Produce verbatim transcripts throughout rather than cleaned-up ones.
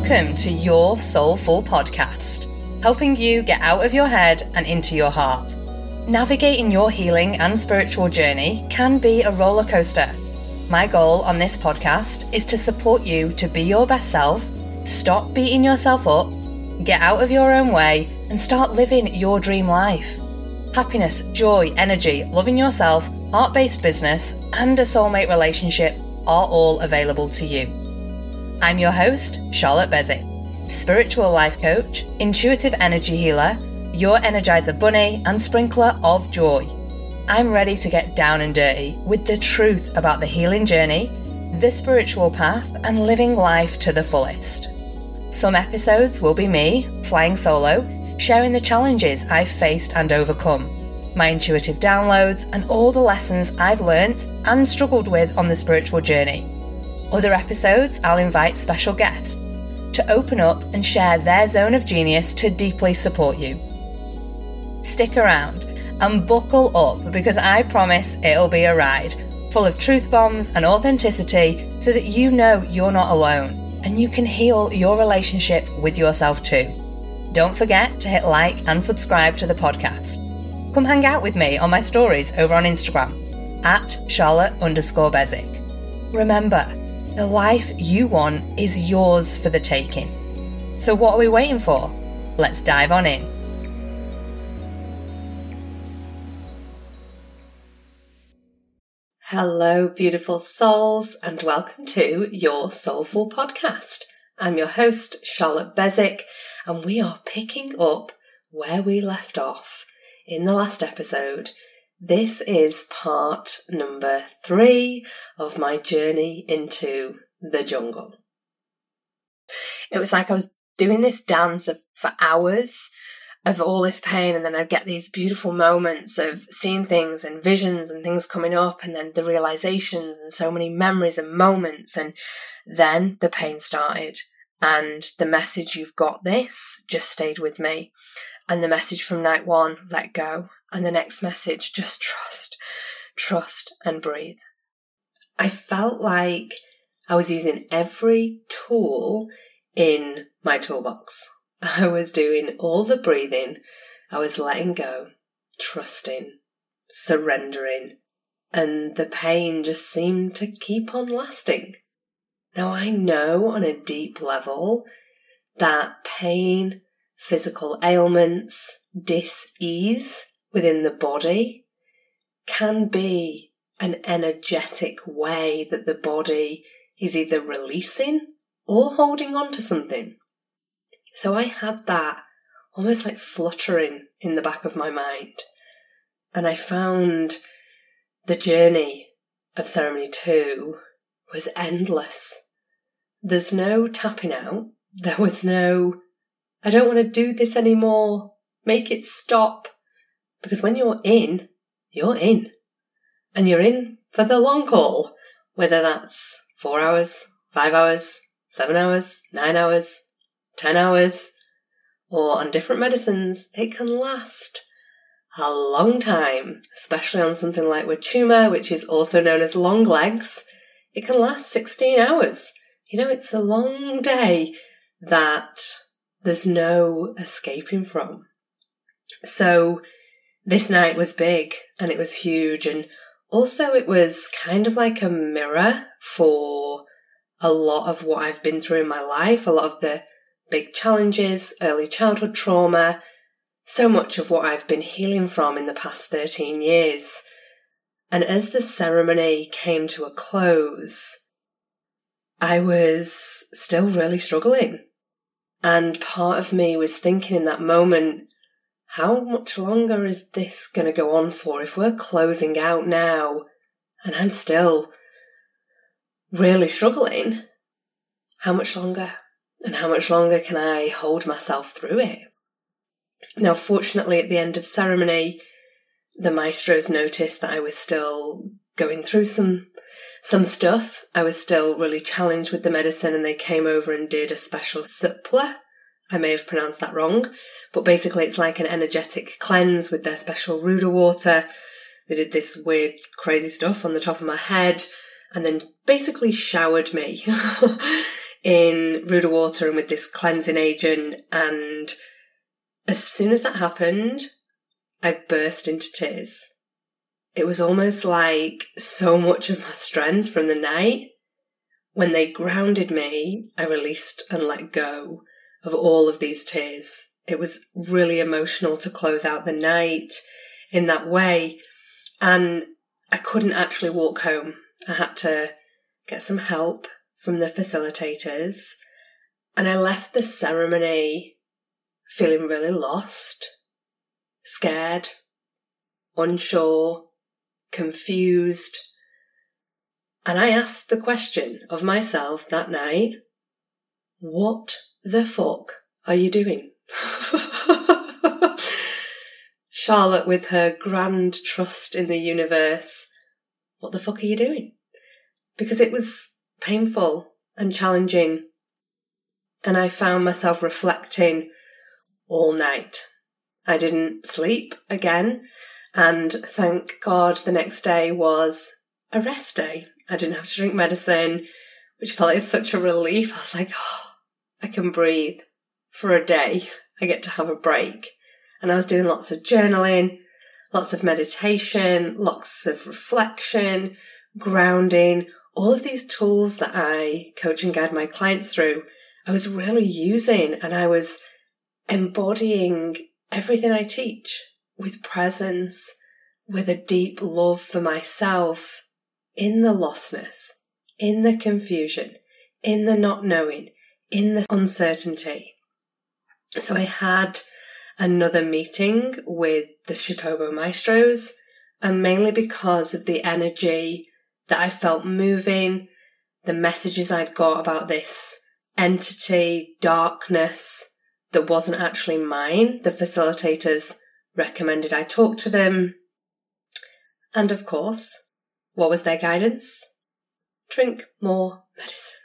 Welcome to Your Soulful Podcast, helping you get out of your head and into your heart. Navigating your healing and spiritual journey can be a roller coaster. My goal on this podcast is to support you to be your best self, stop beating yourself up, get out of your own way, and start living your dream life. Happiness, joy, energy, loving yourself, heart-based business, and a soulmate relationship are all available to you. I'm your host, Charlotte Bezic, spiritual life coach, intuitive energy healer, your Energizer bunny, and sprinkler of joy. I'm ready to get down and dirty with the truth about the healing journey, the spiritual path, and living life to the fullest. Some episodes will be me, flying solo, sharing the challenges I've faced and overcome, my intuitive downloads, and all the lessons I've learnt and struggled with on the spiritual journey. Other episodes, I'll invite special guests to open up and share their zone of genius to deeply support you. Stick around and buckle up because I promise it'll be a ride full of truth bombs and authenticity so that you know you're not alone and you can heal your relationship with yourself too. Don't forget to hit like and subscribe to the podcast. Come hang out with me on my stories over on Instagram at Charlotte underscore Bezic. Remember, the life you want is yours for the taking. So what are we waiting for? Let's dive on in. Hello, beautiful souls, and welcome to Your Soulful Podcast. I'm your host, Charlotte Bezic, and we are picking up where we left off in the last episode. This is part number three of my journey into the jungle. It was like I was doing this dance of, for hours of all this pain, and then I'd get these beautiful moments of seeing things and visions and things coming up, and then the realizations and so many memories and moments, and then the pain started, and the message, "You've got this," just stayed with me. And the message from night one, "Let go." And the next message, just trust, trust and breathe. I felt like I was using every tool in my toolbox. I was doing all the breathing. I was letting go, trusting, surrendering, and the pain just seemed to keep on lasting. Now I know on a deep level that pain, physical ailments, dis-ease within the body can be an energetic way that the body is either releasing or holding on to something. So I had that almost like fluttering in the back of my mind. And I found the journey of ceremony two was endless. There's no tapping out. There was no, "I don't want to do this anymore. Make it stop." Because when you're in, you're in. And you're in for the long haul. Whether that's four hours, five hours, seven hours, nine hours, ten hours, or on different medicines, it can last a long time, especially on something like Wachuma, which is also known as long legs. It can last sixteen hours. You know, it's a long day that there's no escaping from. So this night was big and it was huge, and also it was kind of like a mirror for a lot of what I've been through in my life, a lot of the big challenges, early childhood trauma, so much of what I've been healing from in the past thirteen years. And as the ceremony came to a close, I was still really struggling. And part of me was thinking in that moment, how much longer is this going to go on for? If we're closing out now and I'm still really struggling, how much longer? And how much longer can I hold myself through it? Now, fortunately, at the end of ceremony, the maestros noticed that I was still going through some some stuff. I was still really challenged with the medicine, and they came over and did a special suppler. I may have pronounced that wrong, but basically it's like an energetic cleanse with their special Ruda water. They did this weird, crazy stuff on the top of my head and then basically showered me in Ruder water and with this cleansing agent. And as soon as that happened, I burst into tears. It was almost like so much of my strength from the night, when they grounded me, I released and let go of all of these tears. It was really emotional to close out the night in that way. And I couldn't actually walk home. I had to get some help from the facilitators. And I left the ceremony feeling really lost, scared, unsure, confused. And I asked the question of myself that night, what the fuck are you doing? Charlotte, with her grand trust in the universe, what the fuck are you doing? Because it was painful and challenging. And I found myself reflecting all night. I didn't sleep again. And thank God the next day was a rest day. I didn't have to drink medicine, which felt like such a relief. I was like, oh, I can breathe for a day. I get to have a break. And I was doing lots of journaling, lots of meditation, lots of reflection, grounding, all of these tools that I coach and guide my clients through. I was really using, and I was embodying everything I teach with presence, with a deep love for myself, in the lostness, in the confusion, in the not knowing, in the uncertainty. So I had another meeting with the Shipobo Maestros, and mainly because of the energy that I felt moving, the messages I'd got about this entity, darkness, that wasn't actually mine. The facilitators recommended I talk to them. And of course, what was their guidance? Drink more medicine.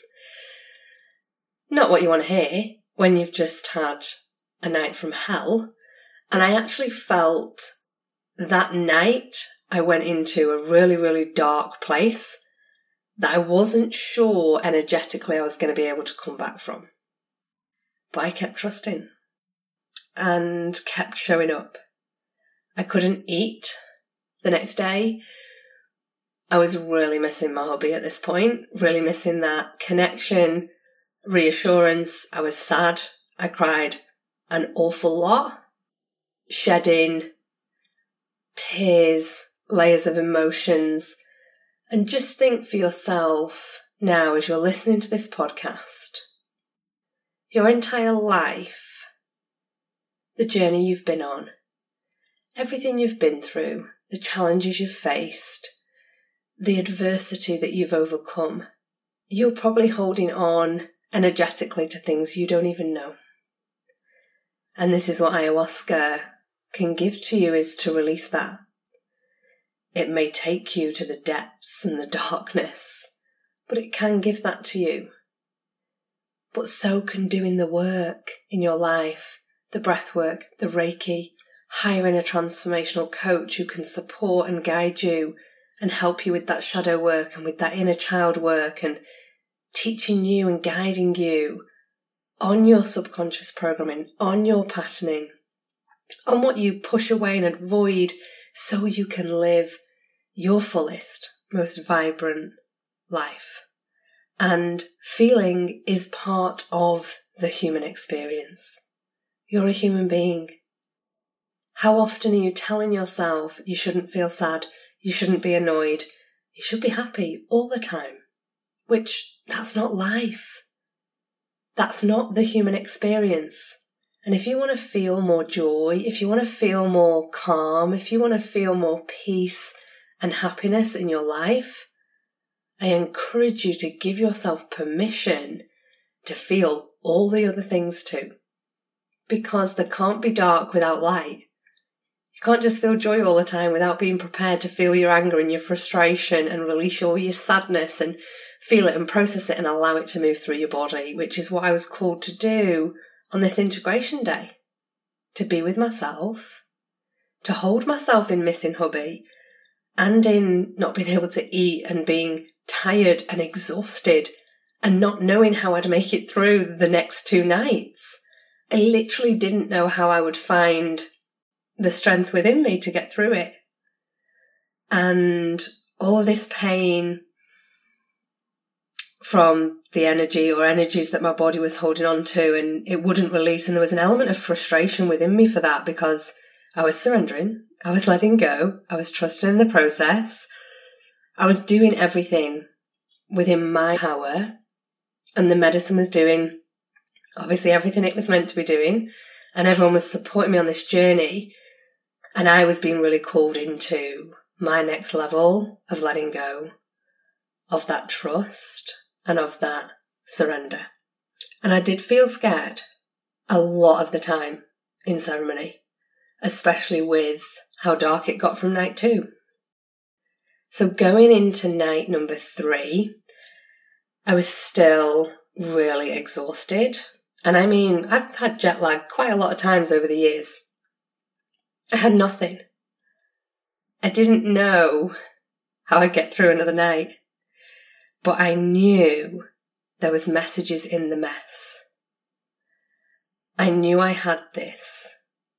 Not what you want to hear when you've just had a night from hell. And I actually felt that night I went into a really, really dark place that I wasn't sure energetically I was going to be able to come back from. But I kept trusting and kept showing up. I couldn't eat the next day. I was really missing my hubby at this point, really missing that connection, reassurance. I was sad. I cried an awful lot, shedding tears, layers of emotions. And just think for yourself now as you're listening to this podcast, your entire life, the journey you've been on, everything you've been through, the challenges you've faced, the adversity that you've overcome, you're probably holding on energetically to things you don't even know. And this is what ayahuasca can give to you, is to release that. It may take you to the depths and the darkness, but it can give that to you. But so can doing the work in your life, the breath work, the Reiki, hiring a transformational coach who can support and guide you and help you with that shadow work and with that inner child work, and teaching you and guiding you on your subconscious programming, on your patterning, on what you push away and avoid so you can live your fullest, most vibrant life. And feeling is part of the human experience. You're a human being. How often are you telling yourself you shouldn't feel sad, you shouldn't be annoyed, you should be happy all the time? Which, that's not life. That's not the human experience. And if you want to feel more joy, if you want to feel more calm, if you want to feel more peace and happiness in your life, I encourage you to give yourself permission to feel all the other things too. Because there can't be dark without light. You can't just feel joy all the time without being prepared to feel your anger and your frustration and release all your sadness and feel it and process it and allow it to move through your body, which is what I was called to do on this integration day. To be with myself, to hold myself in missing hubby and in not being able to eat and being tired and exhausted and not knowing how I'd make it through the next two nights. I literally didn't know how I would find the strength within me to get through it. And all this pain from the energy or energies that my body was holding on to, and it wouldn't release. And there was an element of frustration within me for that, because I was surrendering, I was letting go, I was trusting in the process, I was doing everything within my power, and the medicine was doing obviously everything it was meant to be doing, and everyone was supporting me on this journey, and I was being really called into my next level of letting go, of that trust, and of that surrender. And I did feel scared a lot of the time in ceremony, especially with how dark it got from night two. So going into night number three, I was still really exhausted. And I mean, I've had jet lag quite a lot of times over the years. I had nothing. I didn't know how I'd get through another night. But I knew there was messages in the mess. I knew I had this.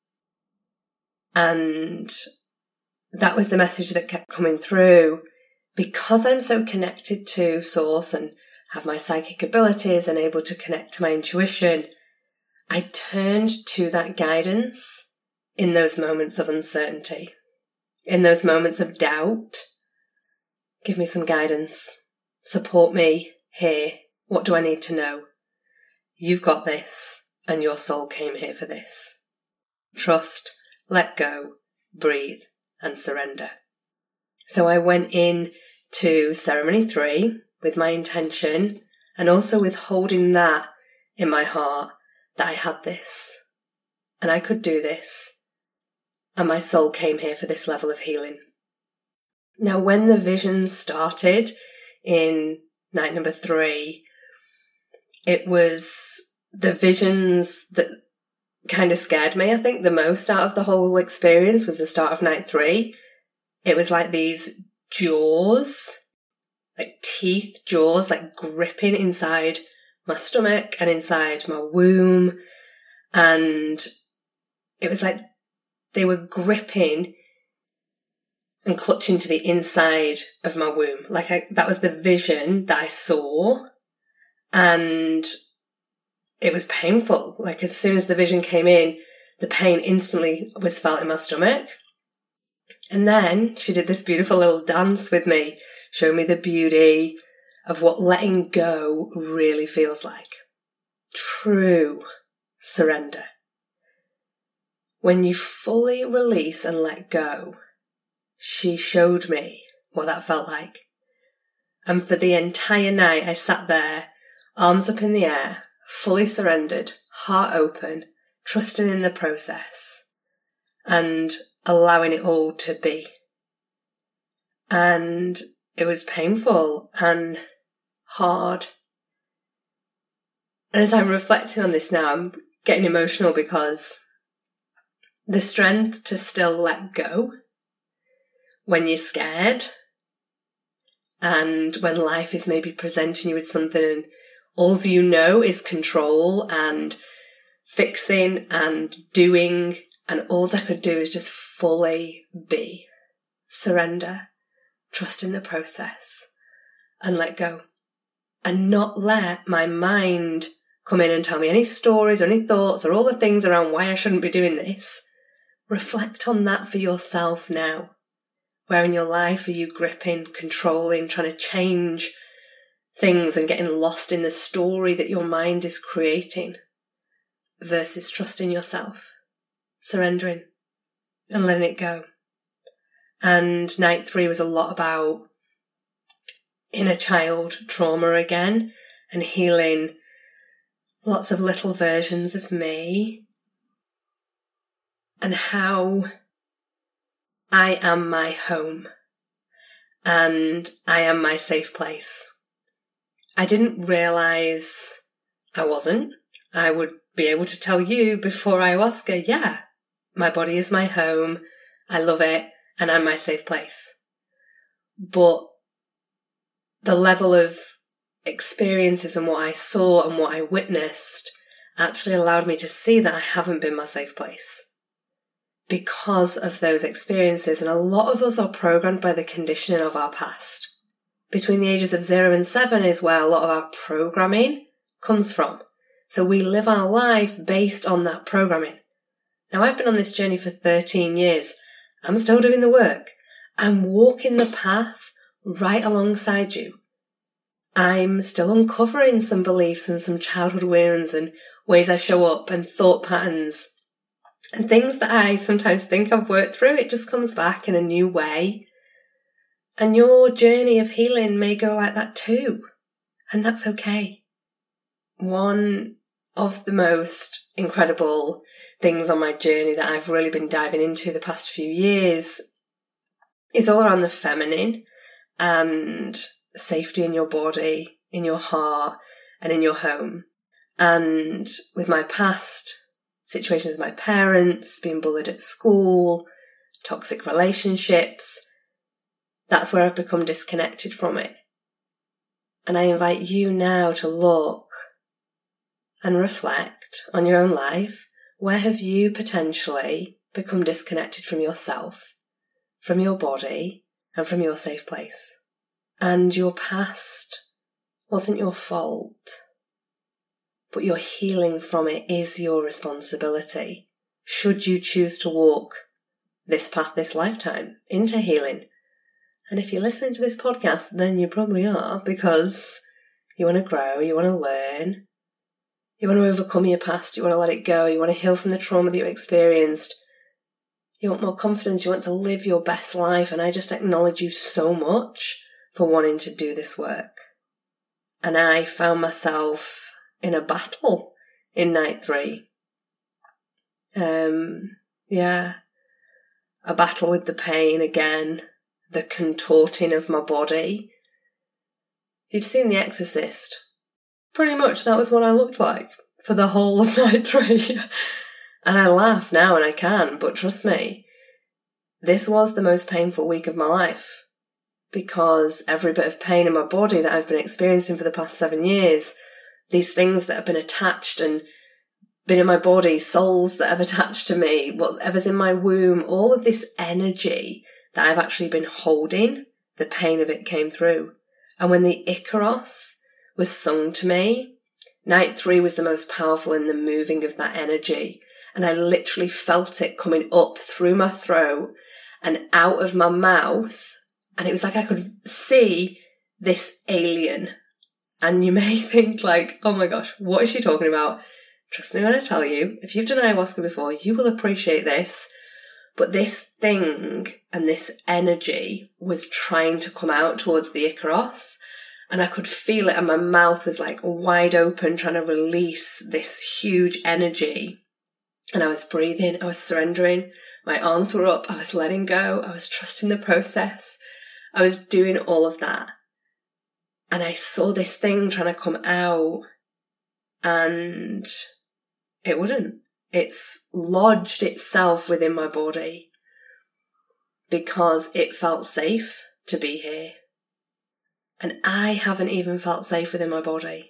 And that was the message that kept coming through. Because I'm so connected to Source and have my psychic abilities and able to connect to my intuition, I turned to that guidance in those moments of uncertainty, in those moments of doubt. Give me some guidance. Support me here. What do I need to know? You've got this, and your soul came here for this. Trust, let go, breathe, and surrender. So I went in to ceremony three with my intention, and also with holding that in my heart, that I had this, and I could do this, and my soul came here for this level of healing. Now, when the visions started in night number three, it was the visions that kind of scared me, I think, the most out of the whole experience was the start of night three. It was like these jaws, like teeth jaws, like gripping inside my stomach and inside my womb. And it was like they were gripping and clutching to the inside of my womb. Like I, that was the vision that I saw. And it was painful. Like as soon as the vision came in, the pain instantly was felt in my stomach. And then she did this beautiful little dance with me, showing me the beauty of what letting go really feels like. True surrender. When you fully release and let go, she showed me what that felt like. And for the entire night, I sat there, arms up in the air, fully surrendered, heart open, trusting in the process, and allowing it all to be. And it was painful and hard. And as I'm reflecting on this now, I'm getting emotional because the strength to still let go when you're scared, and when life is maybe presenting you with something and all you know is control and fixing and doing, and all I could do is just fully be, surrender, trust in the process, and let go, and not let my mind come in and tell me any stories or any thoughts or all the things around why I shouldn't be doing this. Reflect on that for yourself now. Where in your life are you gripping, controlling, trying to change things and getting lost in the story that your mind is creating, versus trusting yourself, surrendering and letting it go. And night three was a lot about inner child trauma again, and healing lots of little versions of me, and how I am my home and I am my safe place. I didn't realise I wasn't. I would be able to tell you before ayahuasca, yeah, my body is my home, I love it, and I'm my safe place. But the level of experiences and what I saw and what I witnessed actually allowed me to see that I haven't been my safe place because of those experiences. And a lot of us are programmed by the conditioning of our past. Between the ages of zero and seven is where a lot of our programming comes from. So we live our life based on that programming. Now, I've been on this journey for thirteen years. I'm still doing the work. I'm walking the path right alongside you. I'm still uncovering some beliefs and some childhood wounds and ways I show up and thought patterns and things that I sometimes think I've worked through. It just comes back in a new way. And your journey of healing may go like that too. And that's okay. One of the most incredible things on my journey that I've really been diving into the past few years is all around the feminine and safety in your body, in your heart, and in your home. And with my past situations with my parents, being bullied at school, toxic relationships, that's where I've become disconnected from it. And I invite you now to look and reflect on your own life. Where have you potentially become disconnected from yourself, from your body, and from your safe place? And your past wasn't your fault, but your healing from it is your responsibility, should you choose to walk this path this lifetime into healing. And if you're listening to this podcast, then you probably are, because you want to grow, you want to learn, you want to overcome your past, you want to let it go, you want to heal from the trauma that you experienced, you want more confidence, you want to live your best life. And I just acknowledge you so much for wanting to do this work. And I found myself in a battle in night three. Um, yeah, a battle with the pain again, the contorting of my body. If you've seen The Exorcist, pretty much that was what I looked like for the whole of night three. And I laugh now and I can, but trust me, this was the most painful week of my life. Because every bit of pain in my body that I've been experiencing for the past seven years, these things that have been attached and been in my body, souls that have attached to me, whatever's in my womb, all of this energy that I've actually been holding, the pain of it came through. And when the Icaros was sung to me, night three was the most powerful in the moving of that energy. And I literally felt it coming up through my throat and out of my mouth. And it was like I could see this alien. And you may think like, oh my gosh, what is she talking about? Trust me when I tell you, if you've done ayahuasca before, you will appreciate this. But this thing and this energy was trying to come out towards the Icaros. And I could feel it, and my mouth was like wide open, trying to release this huge energy. And I was breathing, I was surrendering. My arms were up, I was letting go, I was trusting the process. I was doing all of that. And I saw this thing trying to come out, and it wouldn't. It's lodged itself within my body because it felt safe to be here. And I haven't even felt safe within my body.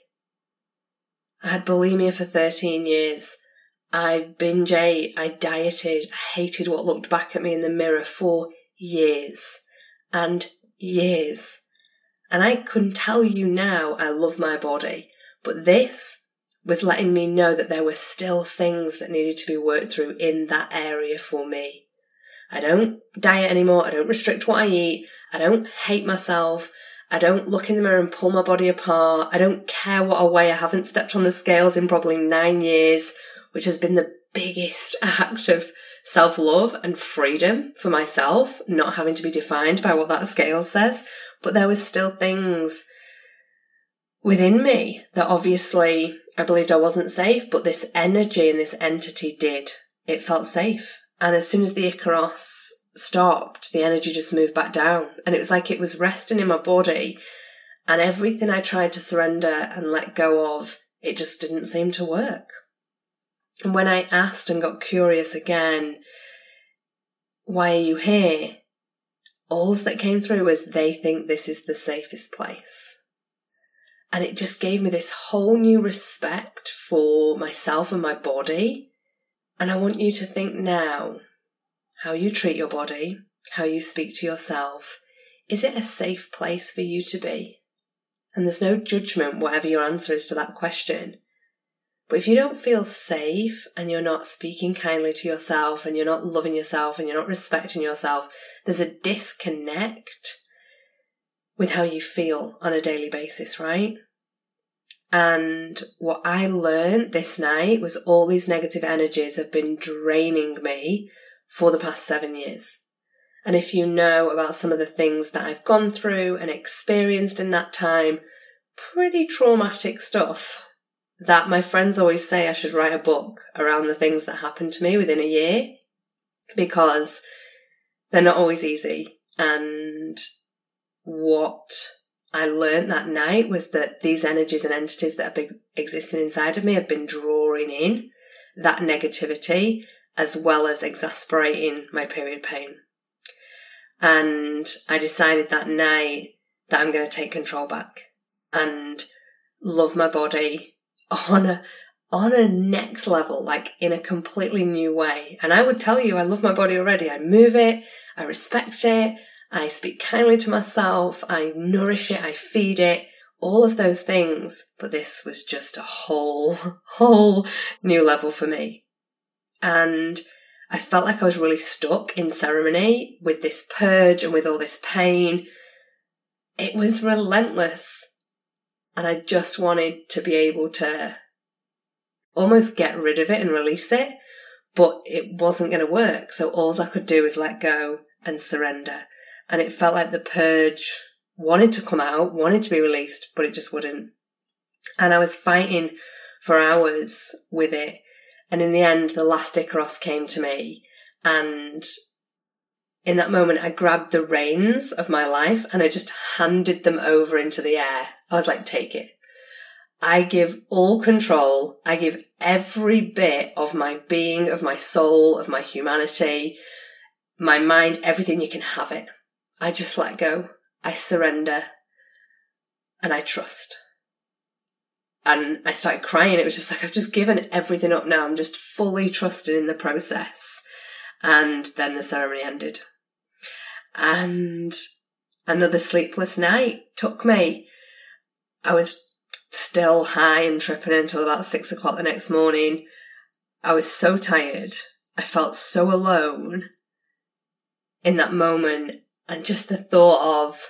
I had bulimia for thirteen years. I binge ate, I dieted, I hated what looked back at me in the mirror for years. And years. And I can tell you now I love my body. But this was letting me know that there were still things that needed to be worked through in that area for me. I don't diet anymore. I don't restrict what I eat. I don't hate myself. I don't look in the mirror and pull my body apart. I don't care what I weigh. I haven't stepped on the scales in probably nine years, which has been the biggest act of self-love and freedom for myself, not having to be defined by what that scale says. But there was still things within me that obviously I believed I wasn't safe, but this energy and this entity did. It felt safe. And as soon as the Icaros stopped, the energy just moved back down. And it was like it was resting in my body, and everything I tried to surrender and let go of, it just didn't seem to work. And when I asked and got curious again, why are you here? All that came through was they think this is the safest place. And it just gave me this whole new respect for myself and my body. And I want you to think now, how you treat your body, how you speak to yourself. Is it a safe place for you to be? And there's no judgment, whatever your answer is to that question. But if you don't feel safe and you're not speaking kindly to yourself and you're not loving yourself and you're not respecting yourself, there's a disconnect with how you feel on a daily basis, right? And what I learned this night was all these negative energies have been draining me for the past seven years. And if you know about some of the things that I've gone through and experienced in that time, pretty traumatic stuff that my friends always say I should write a book around the things that happened to me within a year, because they're not always easy. And what I learned that night was that these energies and entities that have been existing inside of me have been drawing in that negativity as well as exasperating my period pain. And I decided that night that I'm going to take control back and love my body on a on a next level, like in a completely new way. And I would tell you, I love my body already. I move it, I respect it, I speak kindly to myself, I nourish it, I feed it, all of those things. But this was just a whole, whole new level for me. And I felt like I was really stuck in ceremony with this purge and with all this pain. It was relentless. And I just wanted to be able to almost get rid of it and release it. But it wasn't going to work. So all I could do was let go and surrender. And it felt like the purge wanted to come out, wanted to be released, but it just wouldn't. And I was fighting for hours with it. And in the end, the last Icaros came to me. And in that moment, I grabbed the reins of my life and I just handed them over into the air. I was like, take it. I give all control. I give every bit of my being, of my soul, of my humanity, my mind, everything. You can have it. I just let go. I surrender. And I trust. And I started crying. It was just like, I've just given everything up now. I'm just fully trusting in the process. And then the ceremony ended. And another sleepless night took me. I was still high and tripping until about six o'clock the next morning. I was so tired. I felt so alone in that moment. And just the thought of,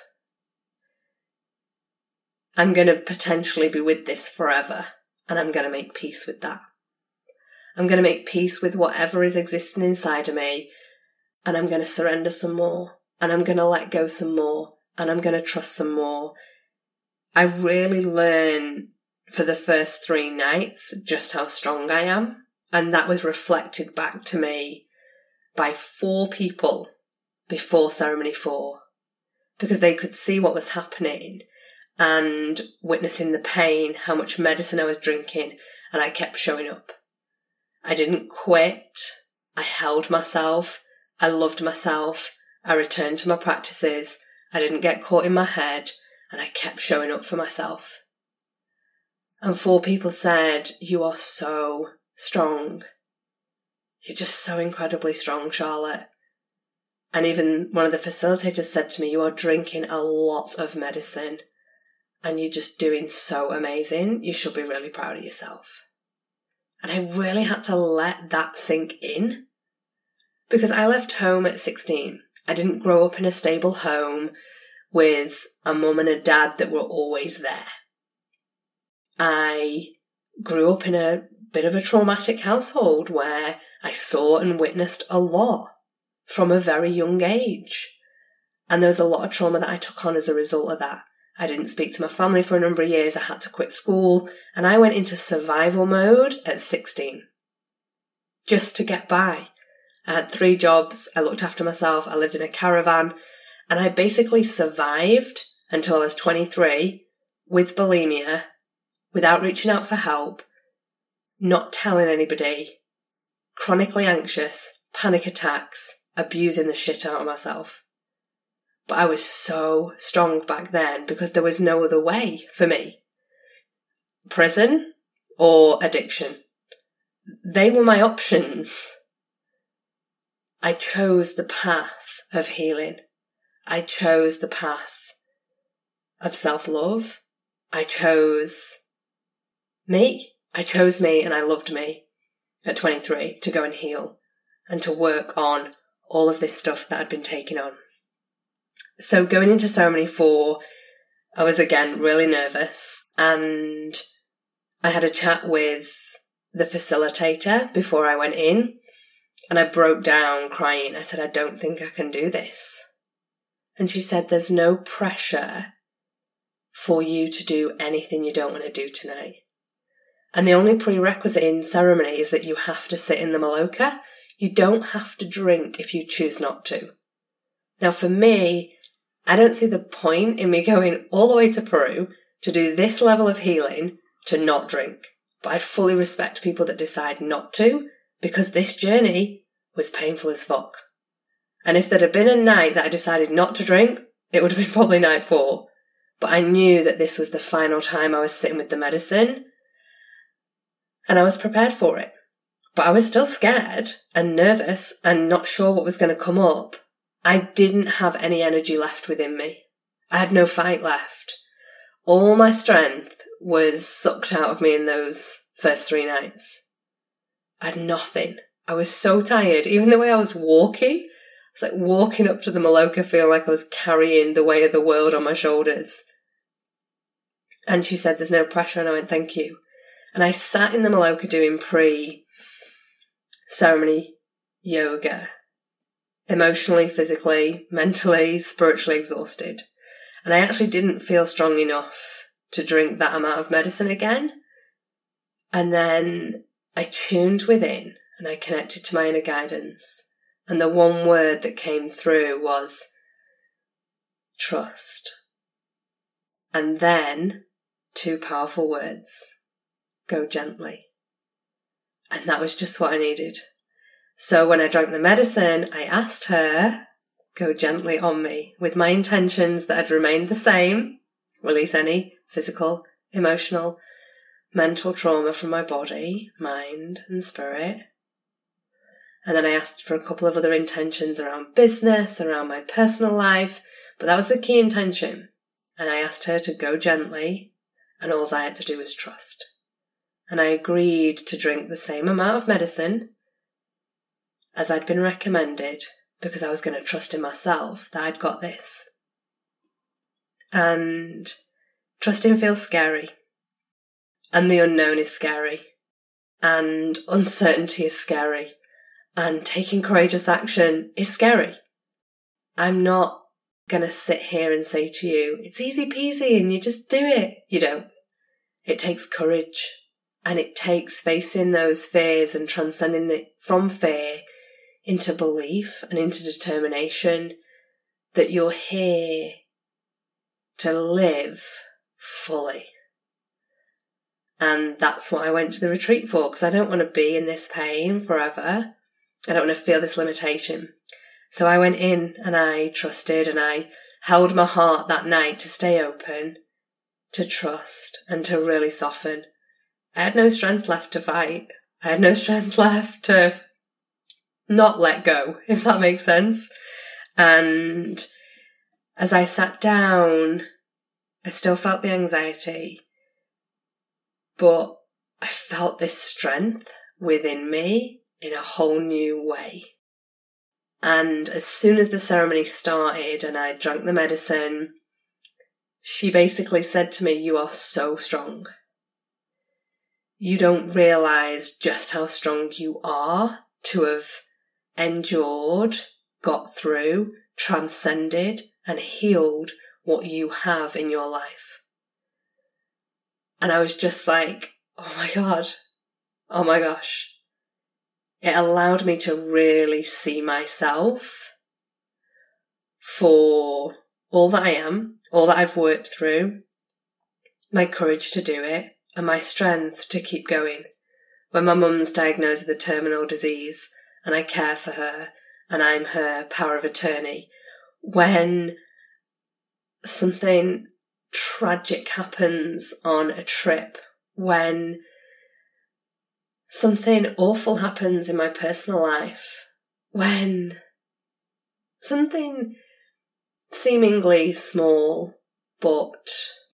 I'm going to potentially be with this forever. And I'm going to make peace with that. I'm going to make peace with whatever is existing inside of me. And I'm going to surrender some more. And I'm going to let go some more. And I'm going to trust some more. I really learned for the first three nights just how strong I am. And that was reflected back to me by four people before ceremony four, because they could see what was happening and witnessing the pain, how much medicine I was drinking, and I kept showing up. I didn't quit. I held myself. I loved myself. I returned to my practices. I didn't get caught in my head, and I kept showing up for myself. And four people said, you are so strong. You're just so incredibly strong, Charlotte. And even one of the facilitators said to me, you are drinking a lot of medicine and you're just doing so amazing. You should be really proud of yourself. And I really had to let that sink in, because I left home at sixteen. I didn't grow up in a stable home with a mum and a dad that were always there. I grew up in a bit of a traumatic household where I saw and witnessed a lot from a very young age. And there was a lot of trauma that I took on as a result of that. I didn't speak to my family for a number of years. I had to quit school and I went into survival mode at sixteen just to get by. I had three jobs. I looked after myself. I lived in a caravan and I basically survived until I was twenty-three with bulimia, without reaching out for help, not telling anybody, chronically anxious, panic attacks, abusing the shit out of myself. But I was so strong back then because there was no other way for me. prison or addiction. They were my options. I chose the path of healing. I chose the path of self-love. I chose me. I chose me and I loved me at twenty-three to go and heal and to work on all of this stuff that I'd been taking on. So going into ceremony four, I was again really nervous, and I had a chat with the facilitator before I went in, and I broke down crying. I said, I don't think I can do this. And she said, there's no pressure for you to do anything you don't want to do tonight. And the only prerequisite in ceremony is that you have to sit in the maloka. You don't have to drink if you choose not to. Now for me, I don't see the point in me going all the way to Peru to do this level of healing to not drink. But I fully respect people that decide not to, because this journey was painful as fuck. And if there'd have been a night that I decided not to drink, it would have been probably night four. But I knew that this was the final time I was sitting with the medicine, and I was prepared for it. But I was still scared and nervous and not sure what was going to come up. I didn't have any energy left within me. I had no fight left. All my strength was sucked out of me in those first three nights. I had nothing. I was so tired. Even the way I was walking, it's like walking up to the maloka, feeling like I was carrying the weight of the world on my shoulders. And she said, there's no pressure. And I went, thank you. And I sat in the maloka doing pre-ceremony yoga, emotionally, physically, mentally, spiritually exhausted. And I actually didn't feel strong enough to drink that amount of medicine again. And then I tuned within and I connected to my inner guidance. And the one word that came through was trust. And then two powerful words, go gently. And that was just what I needed. So when I drank the medicine, I asked her, go gently on me, with my intentions that had remained the same, release any physical, emotional, mental trauma from my body, mind and spirit. And then I asked for a couple of other intentions around business, around my personal life, but that was the key intention. And I asked her to go gently, and all I had to do was trust. And I agreed to drink the same amount of medicine as I'd been recommended, because I was going to trust in myself that I'd got this. And trusting feels scary. And the unknown is scary. And uncertainty is scary. And taking courageous action is scary. I'm not going to sit here and say to you, it's easy peasy and you just do it. You don't. It takes courage. And it takes facing those fears and transcending it from fear into belief and into determination that you're here to live fully. And that's what I went to the retreat for, because I don't want to be in this pain forever. I don't want to feel this limitation. So I went in and I trusted, and I held my heart that night to stay open, to trust and to really soften. I had no strength left to fight. I had no strength left to not let go, if that makes sense. And as I sat down, I still felt the anxiety, but I felt this strength within me in a whole new way. And as soon as the ceremony started and I drank the medicine, she basically said to me, you are so strong. You don't realise just how strong you are to have endured, got through, transcended and healed what you have in your life. And I was just like, oh my God, oh my gosh. It allowed me to really see myself for all that I am, all that I've worked through, my courage to do it, and my strength to keep going. When my mum's diagnosed with a terminal disease and I care for her and I'm her power of attorney, when something tragic happens on a trip when something awful happens in my personal life, when something seemingly small but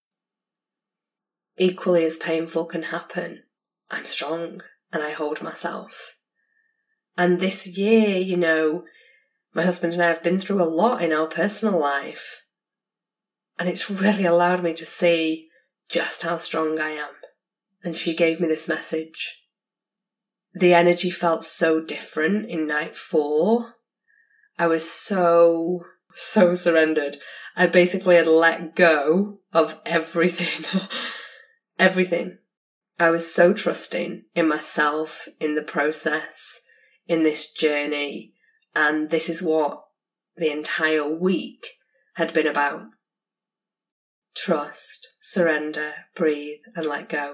equally as painful can happen, I'm strong and I hold myself. And this year, you know, my husband and I have been through a lot in our personal life, and it's really allowed me to see just how strong I am. And she gave me this message. The energy felt so different in night four. I was so, so surrendered. I basically had let go of everything. Everything. I was so trusting in myself, in the process, in this journey. And this is what the entire week had been about. Trust, surrender, breathe, and let go.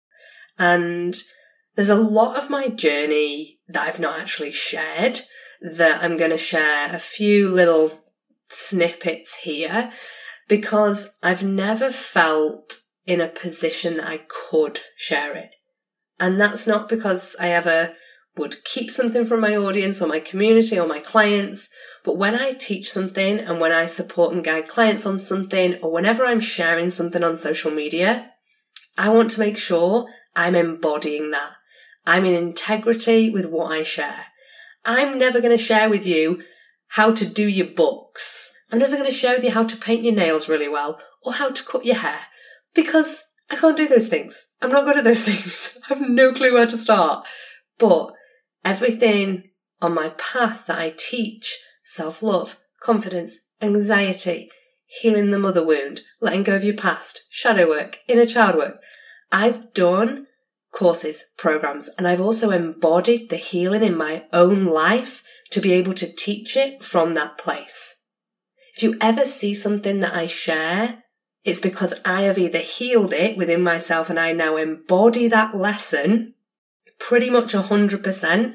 And there's a lot of my journey that I've not actually shared, that I'm going to share a few little snippets here, because I've never felt in a position that I could share it. And that's not because I ever would keep something from my audience or my community or my clients, but when I teach something and when I support and guide clients on something, or whenever I'm sharing something on social media, I want to make sure I'm embodying that. I'm in integrity with what I share. I'm never going to share with you how to do your books. I'm never going to share with you how to paint your nails really well or how to cut your hair, because I can't do those things. I'm not good at those things. I have no clue where to start. But everything on my path that I teach, self-love, confidence, anxiety, healing the mother wound, letting go of your past, shadow work, inner child work, I've done courses, programs, and I've also embodied the healing in my own life to be able to teach it from that place. If you ever see something that I share, it's because I have either healed it within myself and I now embody that lesson pretty much one hundred percent,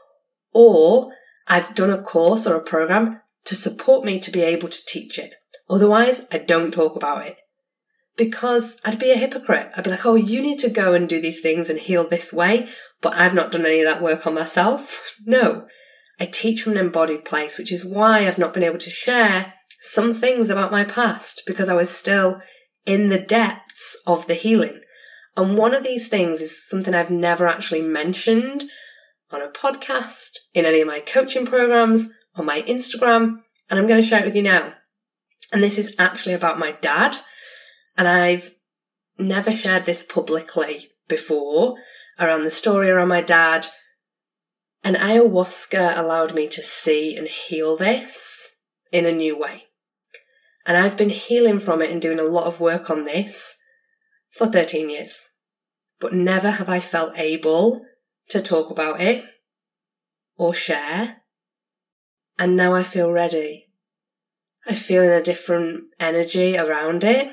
or I've done a course or a program to support me to be able to teach it. Otherwise, I don't talk about it, because I'd be a hypocrite. I'd be like, oh, you need to go and do these things and heal this way, but I've not done any of that work on myself. No, I teach from an embodied place, which is why I've not been able to share some things about my past, because I was still in the depths of the healing. And one of these things is something I've never actually mentioned on a podcast, in any of my coaching programs, on my Instagram, and I'm going to share it with you now. And this is actually about my dad. And I've never shared this publicly before, around the story around my dad. And ayahuasca allowed me to see and heal this in a new way. And I've been healing from it and doing a lot of work on this for thirteen years. But never have I felt able to talk about it or share. And now I feel ready. I feel in a different energy around it.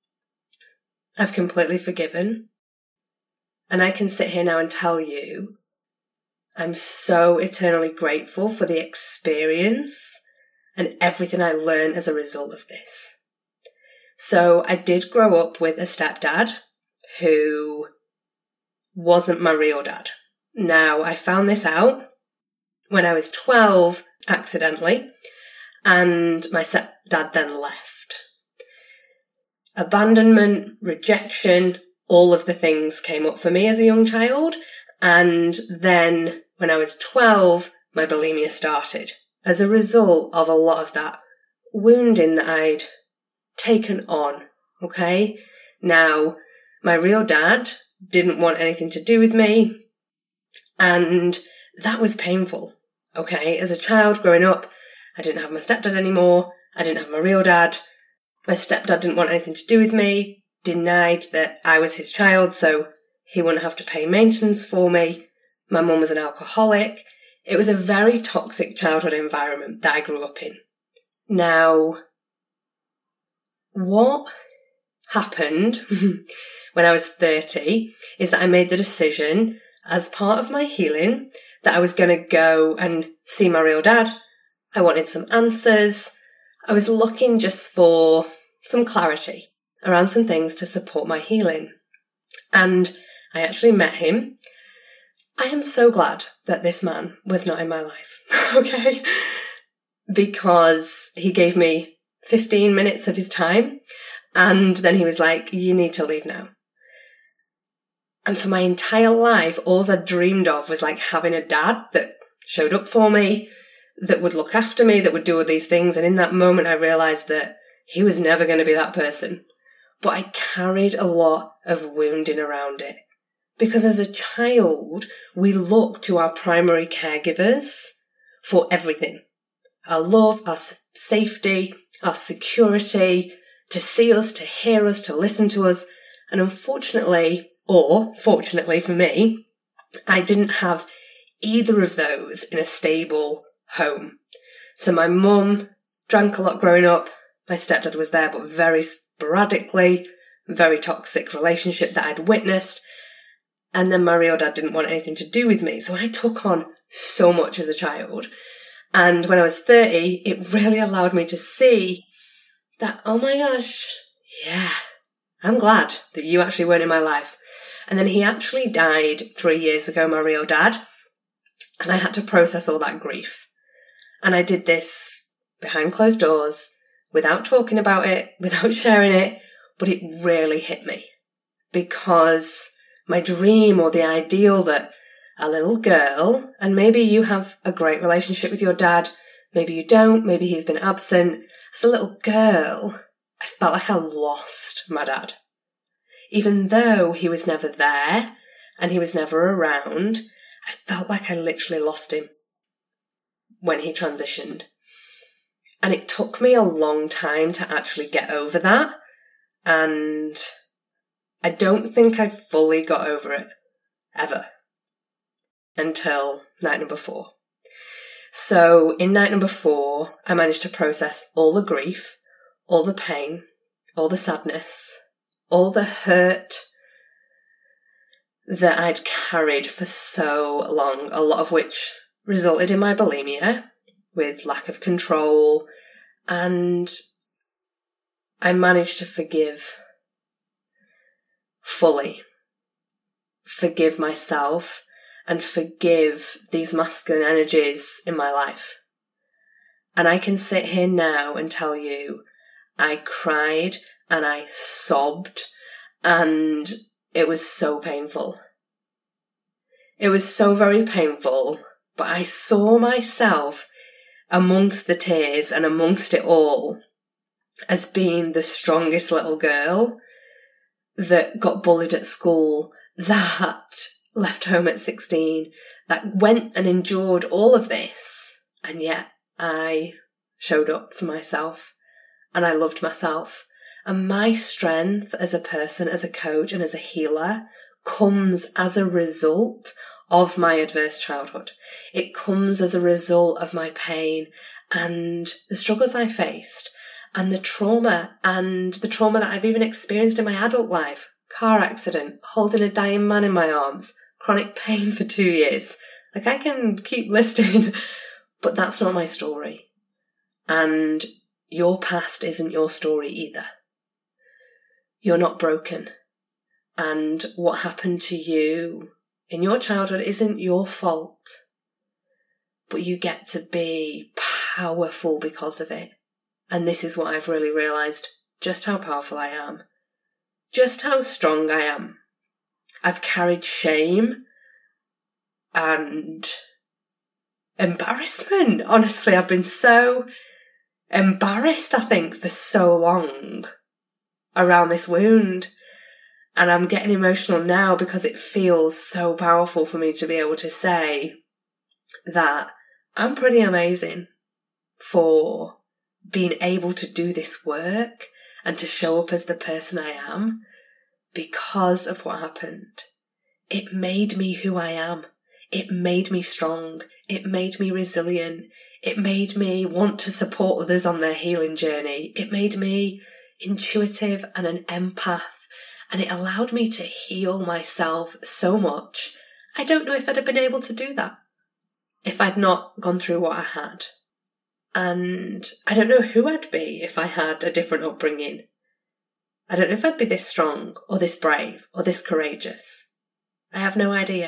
I've completely forgiven. And I can sit here now and tell you, I'm so eternally grateful for the experience and everything I learned as a result of this. So I did grow up with a stepdad who wasn't my real dad. Now, I found this out when I was twelve, accidentally, and my stepdad then left. Abandonment, rejection, all of the things came up for me as a young child. And then when I was twelve, my bulimia started as a result of a lot of that wounding that I'd taken on. Okay. Now, my real dad didn't want anything to do with me. And that was painful. Okay. As a child growing up, I didn't have my stepdad anymore. I didn't have my real dad. My stepdad didn't want anything to do with me, denied that I was his child, so he wouldn't have to pay maintenance for me. My mum was an alcoholic. It was a very toxic childhood environment that I grew up in. Now, what happened when I was thirty is that I made the decision, as part of my healing, that I was going to go and see my real dad. I wanted some answers. I was looking just for some clarity around some things to support my healing. And I actually met him. I am so glad that this man was not in my life, okay? Because he gave me fifteen minutes of his time, and then he was like, you need to leave now. And for my entire life, all I dreamed of was like having a dad that showed up for me, that would look after me, that would do all these things. And in that moment, I realised that he was never going to be that person. But I carried a lot of wounding around it. Because as a child, we look to our primary caregivers for everything. Our love, our safety, our security, to see us, to hear us, to listen to us. And unfortunately, or fortunately for me, I didn't have either of those in a stable home. So my mum drank a lot growing up. My stepdad was there, but very sporadically, very toxic relationship that I'd witnessed. And then my real dad didn't want anything to do with me. So I took on so much as a child. And when I was thirty, it really allowed me to see that, oh my gosh, yeah, I'm glad that you actually weren't in my life. And then he actually died three years ago, my real dad. And I had to process all that grief. And I did this behind closed doors, without talking about it, without sharing it. But it really hit me. Because my dream or the ideal that a little girl, and maybe you have a great relationship with your dad, maybe you don't, maybe he's been absent. As a little girl, I felt like I lost my dad. Even though he was never there and he was never around, I felt like I literally lost him when he transitioned. And it took me a long time to actually get over that. And I don't think I fully got over it, ever, until night number four. So in night number four, I managed to process all the grief, all the pain, all the sadness, all the hurt that I'd carried for so long, a lot of which resulted in my bulimia with lack of control, and I managed to forgive fully, forgive myself and forgive these masculine energies in my life. And I can sit here now and tell you I cried and I sobbed and it was so painful. It was so very painful, but I saw myself amongst the tears and amongst it all as being the strongest little girl that got bullied at school, that left home at sixteen, that went and endured all of this. And yet I showed up for myself and I loved myself. And my strength as a person, as a coach and as a healer comes as a result of my adverse childhood. It comes as a result of my pain and the struggles I faced and the trauma and the trauma that I've even experienced in my adult life. Car accident, holding a dying man in my arms, chronic pain for two years. Like, I can keep listing, but that's not my story. And your past isn't your story either. You're not broken. And what happened to you in your childhood isn't your fault. But you get to be powerful because of it. And this is what I've really realised, just how powerful I am. Just how strong I am. I've carried shame and embarrassment. Honestly, I've been so embarrassed, I think, for so long around this wound. And I'm getting emotional now because it feels so powerful for me to be able to say that I'm pretty amazing for being able to do this work and to show up as the person I am because of what happened. It made me who I am. It made me strong. It made me resilient. It made me want to support others on their healing journey. It made me intuitive and an empath. And it allowed me to heal myself so much. I don't know if I'd have been able to do that if I'd not gone through what I had. And I don't know who I'd be if I had a different upbringing. I don't know if I'd be this strong or this brave or this courageous. I have no idea.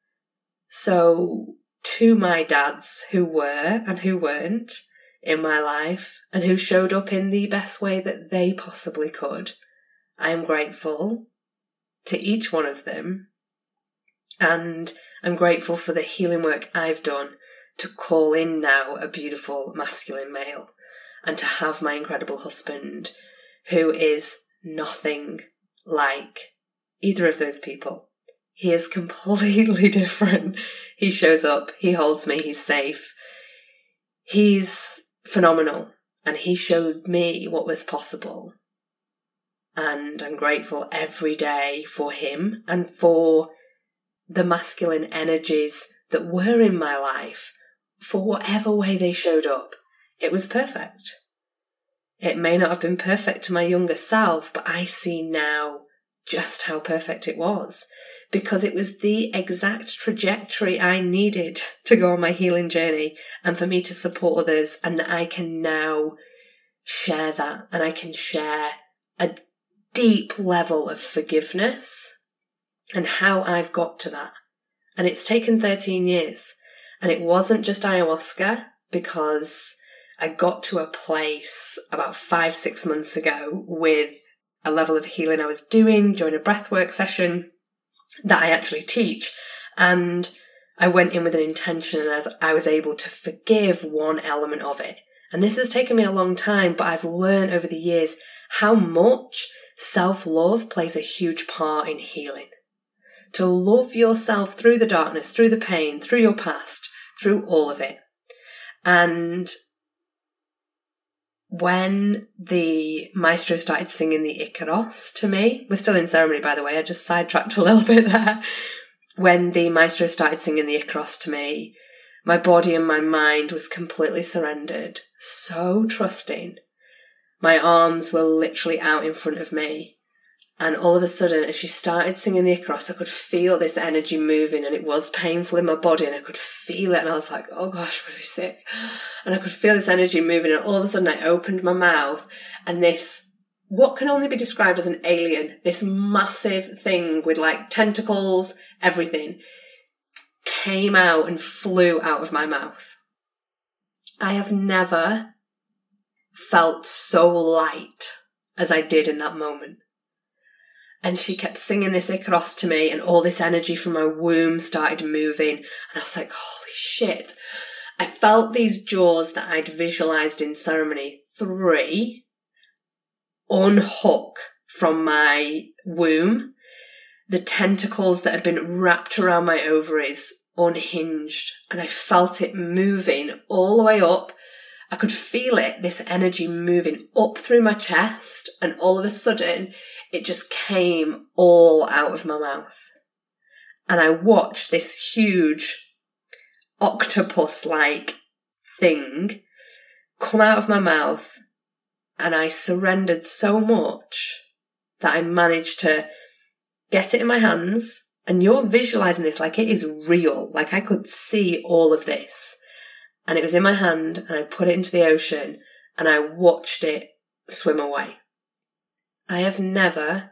So to my dads who were and who weren't in my life and who showed up in the best way that they possibly could, I am grateful to each one of them. And I'm grateful for the healing work I've done to call in now a beautiful masculine male and to have my incredible husband who is nothing like either of those people. He is completely different. He shows up, he holds me, he's safe. He's phenomenal, and he showed me what was possible. And I'm grateful every day for him and for the masculine energies that were in my life, for whatever way they showed up. It was perfect. It may not have been perfect to my younger self, but I see now just how perfect it was, because it was the exact trajectory I needed to go on my healing journey and for me to support others, and that I can now share that, and I can share a deep level of forgiveness and how I've got to that. And it's taken thirteen years, and it wasn't just ayahuasca, because I got to a place about five, six months ago with a level of healing I was doing during a breathwork session that I actually teach. And I went in with an intention, and as I was able to forgive one element of it. And this has taken me a long time, but I've learned over the years how much self-love plays a huge part in healing. To love yourself through the darkness, through the pain, through your past, through all of it. And when the maestro started singing the Icaros to me, we're still in ceremony, by the way, I just sidetracked a little bit there. When the maestro started singing the Icaros to me, my body and my mind was completely surrendered, so trusting. My arms were literally out in front of me. And all of a sudden, as she started singing the Icaros, I could feel this energy moving, and it was painful in my body, and I could feel it, and I was like, oh gosh, I'm really sick. And I could feel this energy moving, and all of a sudden I opened my mouth, and this, what can only be described as an alien, this massive thing with like tentacles, everything, came out and flew out of my mouth. I have never felt so light as I did in that moment. And she kept singing this Icaros to me, and all this energy from my womb started moving. And I was like, holy shit. I felt these jaws that I'd visualized in ceremony three unhook from my womb. The tentacles that had been wrapped around my ovaries unhinged. And I felt it moving all the way up. I could feel it, this energy moving up through my chest, and all of a sudden it just came all out of my mouth. And I watched this huge octopus-like thing come out of my mouth, and I surrendered so much that I managed to get it in my hands. And you're visualizing this like it is real, like I could see all of this. And it was in my hand, and I put it into the ocean, and I watched it swim away. I have never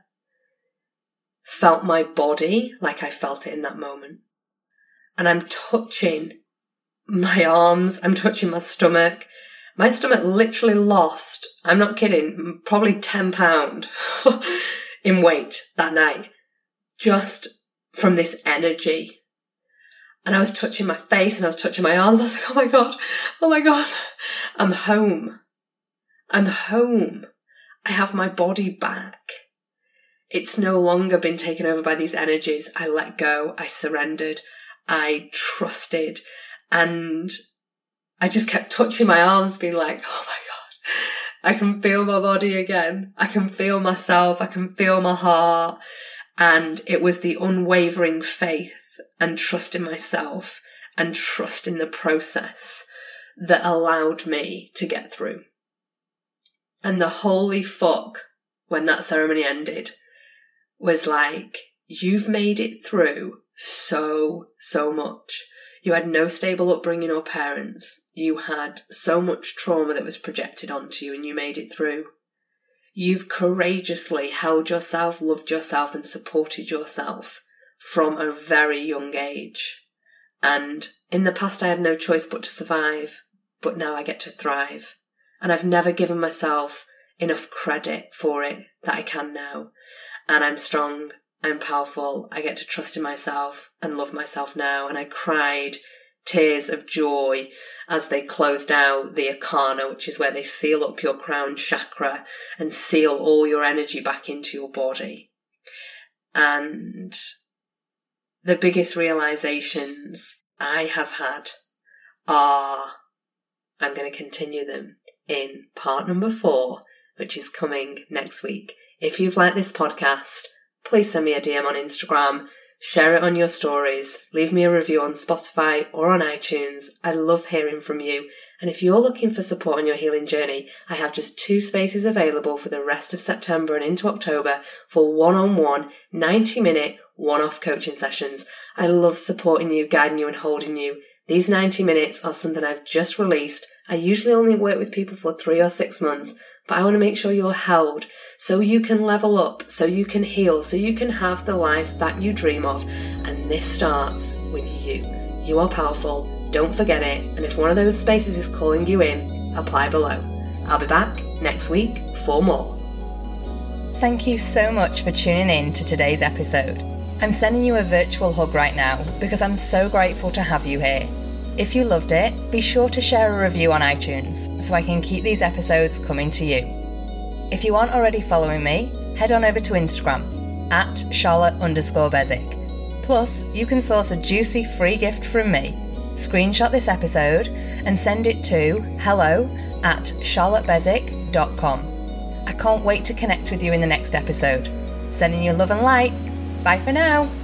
felt my body like I felt it in that moment. And I'm touching my arms, I'm touching my stomach. My stomach literally lost, I'm not kidding, probably ten pounds in weight that night, just from this energy. And I was touching my face, and I was touching my arms. I was like, oh my God, oh my God, I'm home. I'm home. I have my body back. It's no longer been taken over by these energies. I let go. I surrendered. I trusted. And I just kept touching my arms, being like, oh my God, I can feel my body again. I can feel myself. I can feel my heart. And it was the unwavering faith and trust in myself and trust in the process that allowed me to get through. And the holy fuck, when that ceremony ended, was like, you've made it through so, so much. You had no stable upbringing or parents. You had so much trauma that was projected onto you, and you made it through. You've courageously held yourself, loved yourself, and supported yourself from a very young age. And in the past I had no choice but to survive, but now I get to thrive. And I've never given myself enough credit for it that I can now. And I'm strong, I'm powerful, I get to trust in myself and love myself now. And I cried tears of joy as they closed out the Akana, which is where they seal up your crown chakra and seal all your energy back into your body. And the biggest realizations I have had are, I'm going to continue them in part number four, which is coming next week. If you've liked this podcast, please send me a D M on Instagram, share it on your stories, leave me a review on Spotify or on iTunes. I love hearing from you. And if you're looking for support on your healing journey, I have just two spaces available for the rest of September and into October for one-on-one ninety minute one-off coaching sessions. I love supporting you, guiding you and holding you. These ninety minutes are something I've just released. I usually only work with people for three or six months, but I want to make sure you're held so you can level up, so you can heal, so you can have the life that you dream of. And this starts with you. You are powerful. Don't forget it. And if one of those spaces is calling you in, apply below. I'll be back next week for more. Thank you so much for tuning in to today's episode. I'm sending you a virtual hug right now because I'm so grateful to have you here. If you loved it, be sure to share a review on iTunes so I can keep these episodes coming to you. If you aren't already following me, head on over to Instagram at Charlotte underscore Bezic. Plus, you can source a juicy free gift from me. Screenshot this episode and send it to hello at charlottebezic dot com. I can't wait to connect with you in the next episode. Sending you love and light. Bye for now.